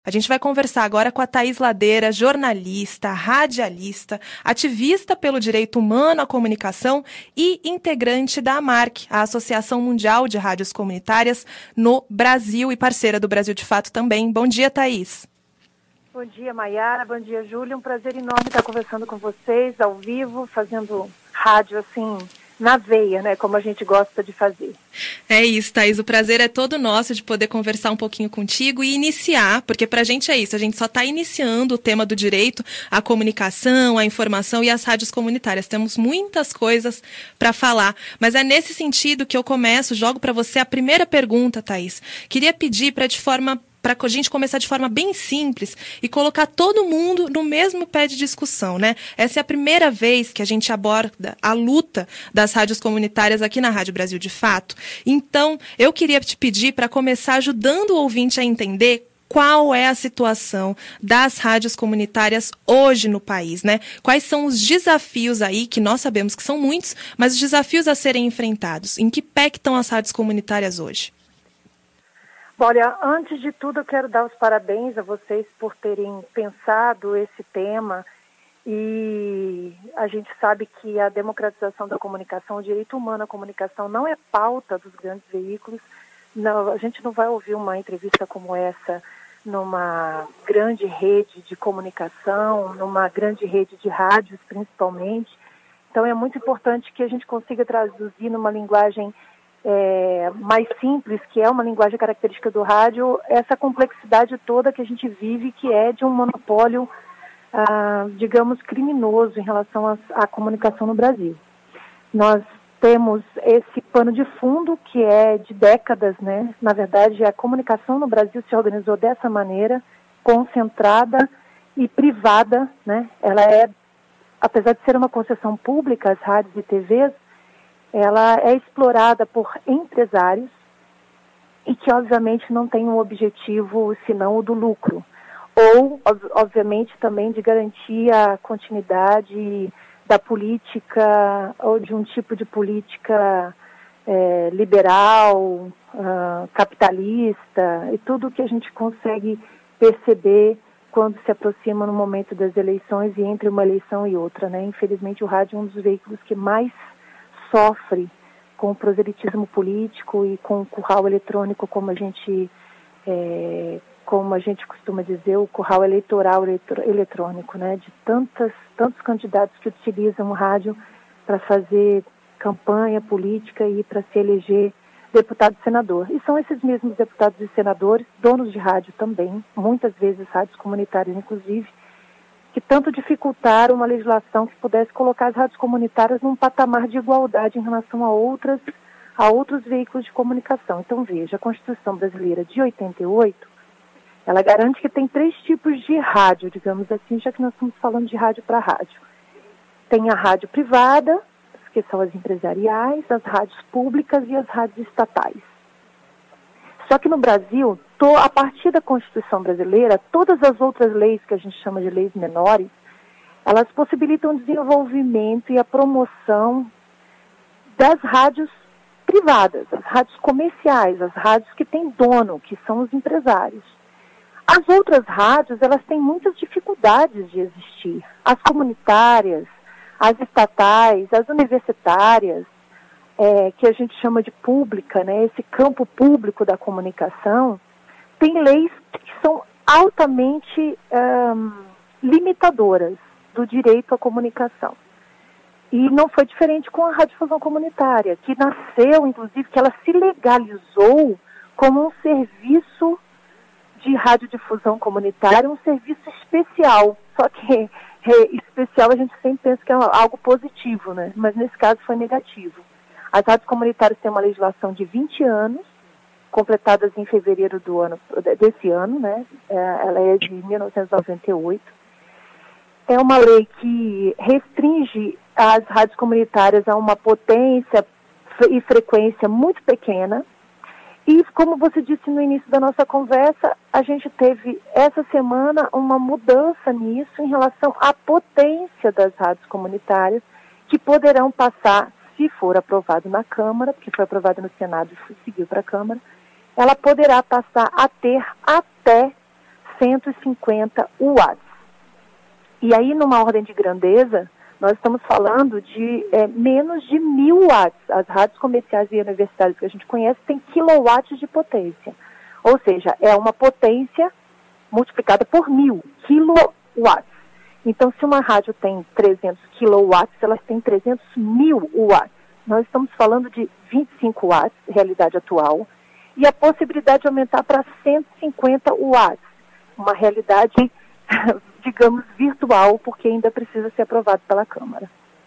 A gente vai conversar agora com a Thaís Ladeira, jornalista, radialista, ativista pelo direito humano à comunicação e integrante da AMARC, a Associação Mundial de Rádios Comunitárias no Brasil e parceira do Brasil de Fato também. Bom dia, Thaís. Bom dia, Maiara. Bom dia, Júlia. Um prazer enorme estar conversando com vocês, ao vivo, fazendo rádio assim, na veia, né, como a gente gosta de fazer. É isso, Thaís, o prazer é todo nosso de poder conversar um pouquinho contigo e iniciar, porque pra gente é isso, a gente só está iniciando o tema do direito à comunicação, à informação e às rádios comunitárias. Temos muitas coisas para falar, mas é nesse sentido que eu jogo para você a primeira pergunta, Thaís. Queria pedir para a gente começar de forma bem simples e colocar todo mundo no mesmo pé de discussão, né? Essa é a primeira vez que a gente aborda a luta das rádios comunitárias aqui na Rádio Brasil de Fato. Então, eu queria te pedir para começar ajudando o ouvinte a entender qual é a situação das rádios comunitárias hoje no país, né? Quais são os desafios aí, que nós sabemos que são muitos, mas os desafios a serem enfrentados. Em que pé que estão as rádios comunitárias hoje? Olha, antes de tudo eu quero dar os parabéns a vocês por terem pensado esse tema, e a gente sabe que a democratização da comunicação, o direito humano à comunicação não é pauta dos grandes veículos. Não, a gente não vai ouvir uma entrevista como essa numa grande rede de comunicação, numa grande rede de rádios principalmente. Então é muito importante que a gente consiga traduzir numa linguagem mais simples, que é uma linguagem característica do rádio, essa complexidade toda que a gente vive, que é de um monopólio, digamos, criminoso em relação à comunicação no Brasil. Nós temos esse pano de fundo que é de décadas, né? Na verdade, a comunicação no Brasil se organizou dessa maneira, concentrada e privada, né? Ela apesar de ser uma concessão pública, as rádios e TVs, ela é explorada por empresários e que, obviamente, não tem um objetivo senão o do lucro. Ou, obviamente, também de garantir a continuidade da política ou de um tipo de política liberal, capitalista, e tudo que a gente consegue perceber quando se aproxima no momento das eleições e entre uma eleição e outra, né? Infelizmente, o rádio é um dos veículos que mais sofre com o proselitismo político e com o curral eletrônico, como a gente costuma dizer, o curral eleitoral eletrônico, né, de tantos candidatos que utilizam o rádio para fazer campanha política e para se eleger deputado e senador. E são esses mesmos deputados e senadores, donos de rádio também, muitas vezes rádios comunitárias inclusive, que tanto dificultaram uma legislação que pudesse colocar as rádios comunitárias num patamar de igualdade em relação a outros veículos de comunicação. Então, veja, a Constituição Brasileira de 88, ela garante que tem 3 tipos de rádio, digamos assim, já que nós estamos falando de rádio para rádio. Tem a rádio privada, que são as empresariais, as rádios públicas e as rádios estatais. Só que no Brasil, a partir da Constituição brasileira, todas as outras leis que a gente chama de leis menores, elas possibilitam o desenvolvimento e a promoção das rádios privadas, as rádios comerciais, as rádios que têm dono, que são os empresários. As outras rádios, elas têm muitas dificuldades de existir. As comunitárias, as estatais, as universitárias, que a gente chama de pública, né, esse campo público da comunicação, tem leis que são altamente limitadoras do direito à comunicação. E não foi diferente com a radiodifusão comunitária, que nasceu, inclusive, que ela se legalizou como um serviço de radiodifusão comunitária, um serviço especial. Só que especial a gente sempre pensa que é algo positivo, né? Mas nesse caso foi negativo. As rádios comunitárias têm uma legislação de 20 anos, completadas em fevereiro desse ano, né? Ela é de 1998. É uma lei que restringe as rádios comunitárias a uma potência e frequência muito pequena. E, como você disse no início da nossa conversa, a gente teve essa semana uma mudança nisso em relação à potência das rádios comunitárias, que poderão passar, se for aprovado na Câmara, porque foi aprovado no Senado e seguiu para a Câmara, ela poderá passar a ter até 150 watts. E aí, numa ordem de grandeza, nós estamos falando de menos de 1.000 watts. As rádios comerciais e universitárias que a gente conhece têm quilowatts de potência. Ou seja, é uma potência multiplicada por 1.000 kilowatts. Então, se uma rádio tem 300 kilowatts, elas têm 300.000 watts. Nós estamos falando de 25 watts, realidade atual, e a possibilidade de aumentar para 150 watts, uma realidade, digamos, virtual, porque ainda precisa ser aprovado pela Câmara.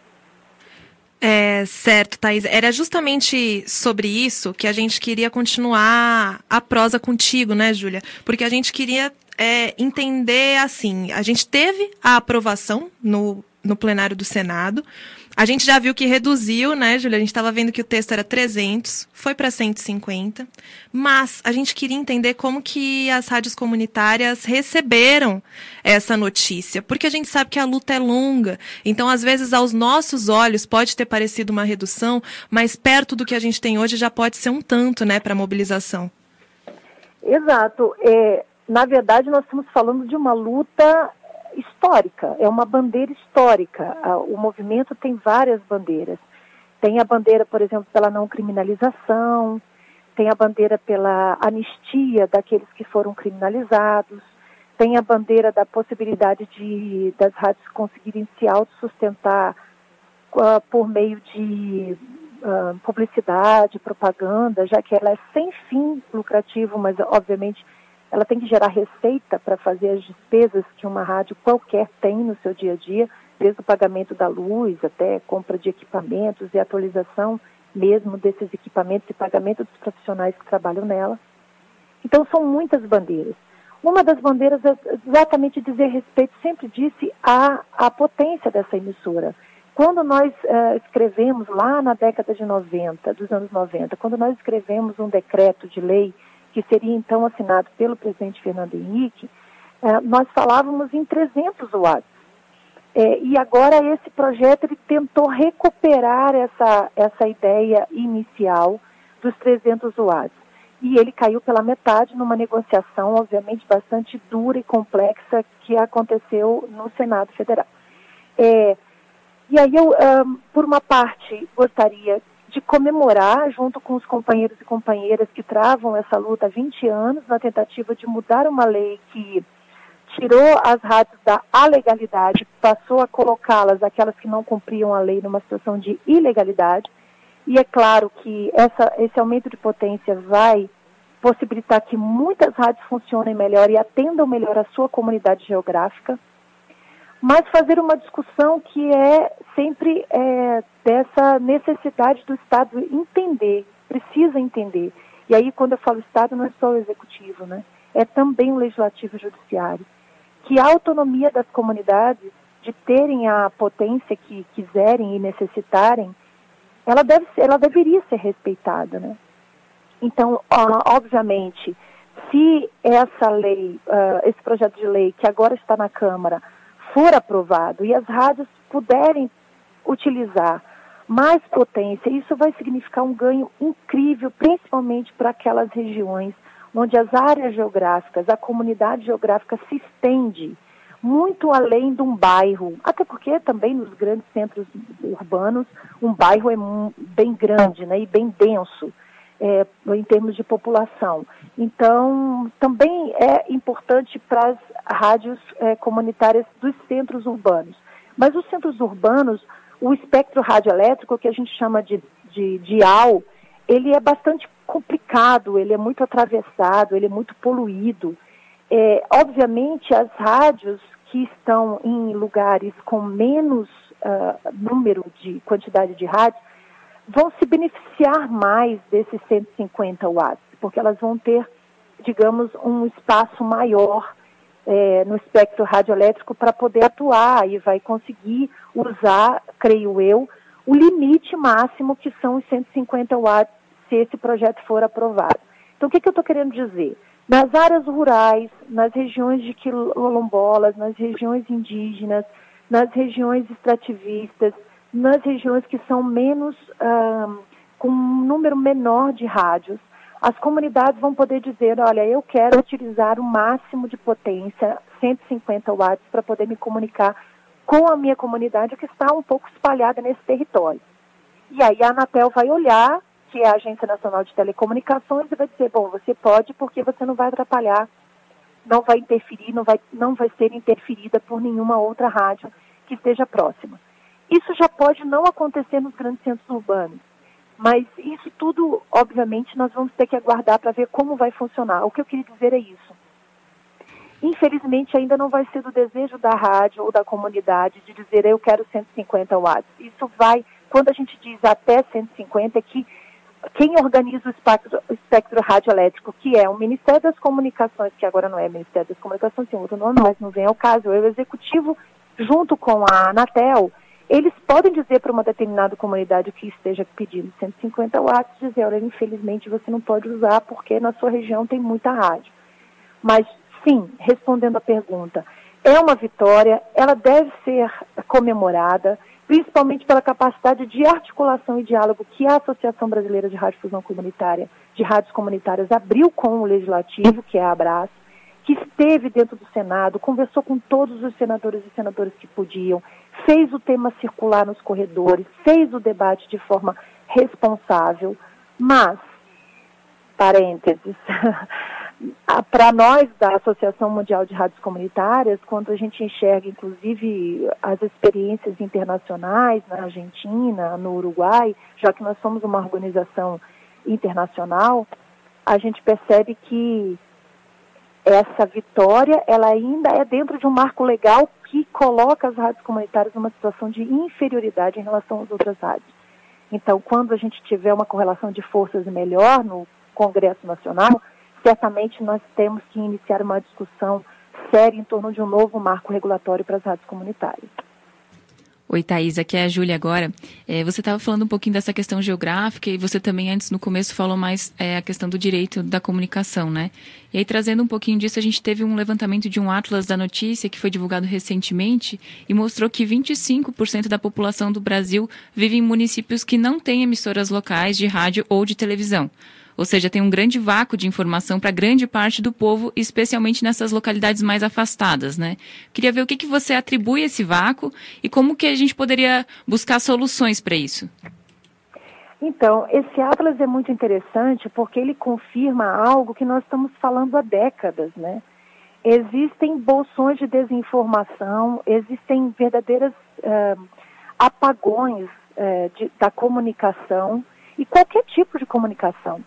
Certo, Thaís. Era justamente sobre isso que a gente queria continuar a prosa contigo, né, Júlia? Porque a gente queria entender, assim, a gente teve a aprovação no plenário do Senado. A gente já viu que reduziu, né, Júlia? A gente estava vendo que o texto era 300, foi para 150, mas a gente queria entender como que as rádios comunitárias receberam essa notícia, porque a gente sabe que a luta é longa, então às vezes aos nossos olhos pode ter parecido uma redução, mas perto do que a gente tem hoje já pode ser um tanto, né, para a mobilização. Exato. Na verdade, nós estamos falando de uma luta histórica, é uma bandeira histórica. O movimento tem várias bandeiras. Tem a bandeira, por exemplo, pela não criminalização, tem a bandeira pela anistia daqueles que foram criminalizados, tem a bandeira da possibilidade das rádios conseguirem se autossustentar por meio de publicidade, propaganda, já que ela é sem fim lucrativo, mas obviamente ela tem que gerar receita para fazer as despesas que uma rádio qualquer tem no seu dia a dia, desde o pagamento da luz até compra de equipamentos e atualização mesmo desses equipamentos e pagamento dos profissionais que trabalham nela. Então são muitas bandeiras. Uma das bandeiras é exatamente dizer respeito, sempre disse, à potência dessa emissora. Quando nós escrevemos lá na década de 90, dos anos 90, quando nós escrevemos um decreto de lei que seria então assinado pelo presidente Fernando Henrique, nós falávamos em 300 watts. E agora esse projeto ele tentou recuperar essa ideia inicial dos 300 watts. E ele caiu pela metade numa negociação, obviamente, bastante dura e complexa que aconteceu no Senado Federal. E aí eu, por uma parte, gostaria de comemorar, junto com os companheiros e companheiras que travam essa luta há 20 anos, na tentativa de mudar uma lei que tirou as rádios da alegalidade, passou a colocá-las, aquelas que não cumpriam a lei, numa situação de ilegalidade. E é claro que esse aumento de potência vai possibilitar que muitas rádios funcionem melhor e atendam melhor a sua comunidade geográfica, mas fazer uma discussão que é sempre dessa necessidade do Estado entender, precisa entender. E aí, quando eu falo Estado, não é só o Executivo, né? É também o Legislativo e o Judiciário. Que a autonomia das comunidades de terem a potência que quiserem e necessitarem, ela deveria ser respeitada, né? Então, obviamente, se essa lei, esse projeto de lei que agora está na Câmara for aprovado e as rádios puderem utilizar mais potência, isso vai significar um ganho incrível, principalmente para aquelas regiões onde as áreas geográficas, a comunidade geográfica se estende muito além de um bairro, até porque também nos grandes centros urbanos, um bairro é bem grande, né, e bem denso em termos de população. Então, também é importante para as rádios comunitárias dos centros urbanos. Mas os centros urbanos, o espectro radioelétrico, que a gente chama de dial, ele é bastante complicado, ele é muito atravessado, ele é muito poluído. Obviamente, as rádios que estão em lugares com menos número de quantidade de rádios vão se beneficiar mais desses 150 watts, porque elas vão ter, digamos, um espaço maior no espectro radioelétrico para poder atuar e vai conseguir usar, creio eu, o limite máximo que são os 150 watts se esse projeto for aprovado. Então, o que eu estou querendo dizer? Nas áreas rurais, nas regiões de quilombolas, nas regiões indígenas, nas regiões extrativistas, nas regiões que são menos, com um número menor de rádios, as comunidades vão poder dizer, olha, eu quero utilizar o máximo de potência, 150 watts, para poder me comunicar com a minha comunidade que está um pouco espalhada nesse território. E aí a Anatel vai olhar, que é a Agência Nacional de Telecomunicações, e vai dizer, bom, você pode porque você não vai atrapalhar, não vai interferir, não vai ser interferida por nenhuma outra rádio que esteja próxima. Isso já pode não acontecer nos grandes centros urbanos, mas isso tudo, obviamente, nós vamos ter que aguardar para ver como vai funcionar. O que eu queria dizer é isso. Infelizmente, ainda não vai ser do desejo da rádio ou da comunidade de dizer eu quero 150 watts. Isso vai, quando a gente diz até 150, é que quem organiza o espectro radioelétrico, que é o Ministério das Comunicações, que agora não é Ministério das Comunicações, tem outro nome, mas não vem ao caso, é o Executivo, junto com a Anatel, eles podem dizer para uma determinada comunidade que esteja pedindo 150 watts, dizer, olha, infelizmente você não pode usar porque na sua região tem muita rádio. Mas, sim, respondendo à pergunta, é uma vitória, ela deve ser comemorada, principalmente pela capacidade de articulação e diálogo que a Associação Brasileira de Radiodifusão Comunitária, de Rádios Comunitárias, abriu com o Legislativo, que é a ABRAS, que esteve dentro do Senado, conversou com todos os senadores e senadoras que podiam, fez o tema circular nos corredores, fez o debate de forma responsável, mas, parênteses, para nós da Associação Mundial de Rádios Comunitárias, quando a gente enxerga, inclusive, as experiências internacionais na Argentina, no Uruguai, já que nós somos uma organização internacional, a gente percebe que essa vitória, ela ainda é dentro de um marco legal que coloca as rádios comunitárias numa situação de inferioridade em relação às outras rádios. Então, quando a gente tiver uma correlação de forças melhor no Congresso Nacional, certamente nós temos que iniciar uma discussão séria em torno de um novo marco regulatório para as rádios comunitárias. Oi, Thaís, aqui é a Júlia agora. Você estava falando um pouquinho dessa questão geográfica e você também antes, no começo, falou mais a questão do direito da comunicação, né? E aí, trazendo um pouquinho disso, a gente teve um levantamento de um Atlas da Notícia que foi divulgado recentemente e mostrou que 25% da população do Brasil vive em municípios que não têm emissoras locais de rádio ou de televisão. Ou seja, tem um grande vácuo de informação para grande parte do povo, especialmente nessas localidades mais afastadas, né? Queria ver o que você atribui a esse vácuo e como que a gente poderia buscar soluções para isso. Então, esse Atlas é muito interessante porque ele confirma algo que nós estamos falando há décadas, né? Existem bolsões de desinformação, existem verdadeiros apagões da comunicação e qualquer tipo de comunicação.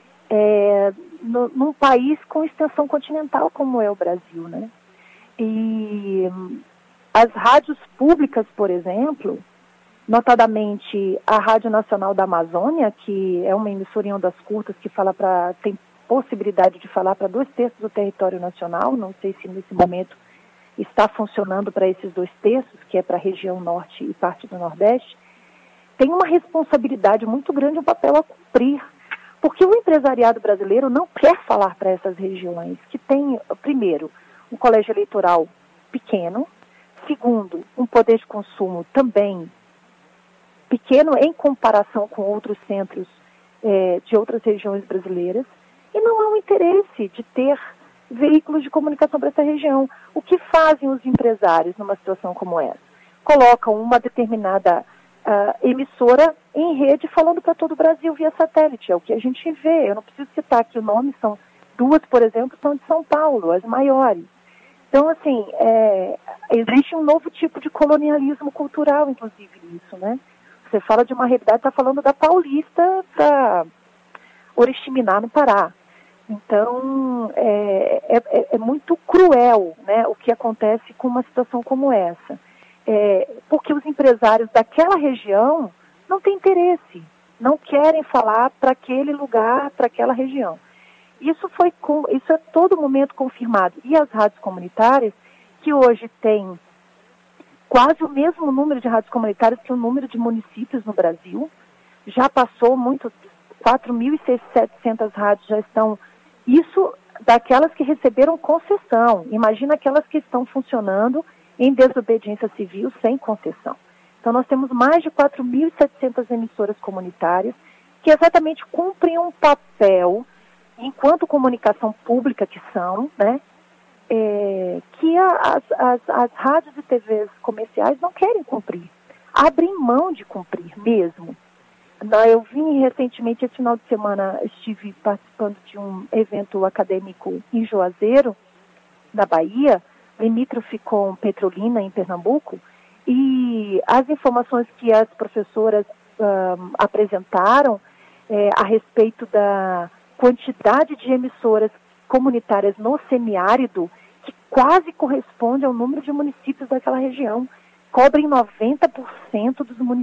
Num país com extensão continental como é o Brasil, né? E as rádios públicas, por exemplo, notadamente a Rádio Nacional da Amazônia, que é uma emissora em ondas curtas que tem possibilidade de falar para 2/3 do território nacional, não sei se nesse momento está funcionando para esses 2/3, que é para a região norte e parte do nordeste, tem uma responsabilidade muito grande, um papel a cumprir. Porque o empresariado brasileiro não quer falar para essas regiões que tem, primeiro, um colégio eleitoral pequeno, segundo, um poder de consumo também pequeno em comparação com outros centros de outras regiões brasileiras, e não há um interesse de ter veículos de comunicação para essa região. O que fazem os empresários numa situação como essa? Colocam uma determinada emissora em rede falando para todo o Brasil via satélite, é o que a gente vê. Eu não preciso citar aqui o nome, são duas, por exemplo, são de São Paulo, as maiores. Então, assim, existe um novo tipo de colonialismo cultural, inclusive, nisso, né? Você fala de uma realidade, está falando da Paulista para Oriximiná, no Pará. Então, é muito cruel, né, o que acontece com uma situação como essa. Porque os empresários daquela região não têm interesse, não querem falar para aquele lugar, para aquela região. Isso é todo momento confirmado. E as rádios comunitárias, que hoje têm quase o mesmo número de rádios comunitárias que o número de municípios no Brasil, já passou 4.700 rádios já estão, isso daquelas que receberam concessão. Imagina aquelas que estão funcionando em desobediência civil sem concessão. Então, nós temos mais de 4.700 emissoras comunitárias que exatamente cumprem um papel enquanto comunicação pública que são, né, que as rádios e TVs comerciais não querem cumprir, abrem mão de cumprir mesmo. Eu vim recentemente, esse final de semana, estive participando de um evento acadêmico em Juazeiro, na Bahia, limítrofe com Petrolina, em Pernambuco, e as informações que as professoras apresentaram a respeito da quantidade de emissoras comunitárias no semiárido, que quase corresponde ao número de municípios daquela região, cobrem 90% dos municípios